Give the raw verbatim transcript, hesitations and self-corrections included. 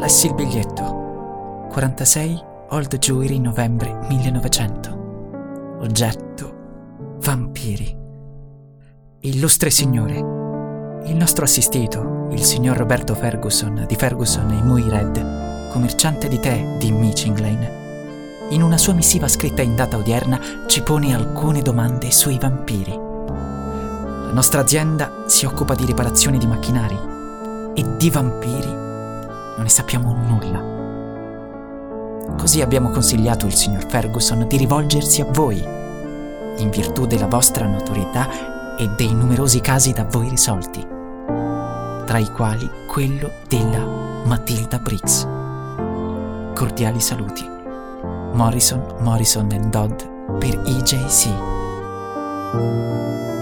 lessi il biglietto. quarantasei Old Jewry, novembre millenovecento. Oggetto: vampiri. Illustre signore, il nostro assistito, il signor Roberto Ferguson di Ferguson e Muy Red, commerciante di tè di Mitching Lane, in una sua missiva scritta in data odierna ci pone alcune domande sui vampiri. La nostra azienda si occupa di riparazioni di macchinari e di vampiri non ne sappiamo nulla. Così abbiamo consigliato il signor Ferguson di rivolgersi a voi, in virtù della vostra notorietà e dei numerosi casi da voi risolti, tra i quali quello della Matilda Briggs. Cordiali saluti. Morrison, Morrison and Dodd per E J C.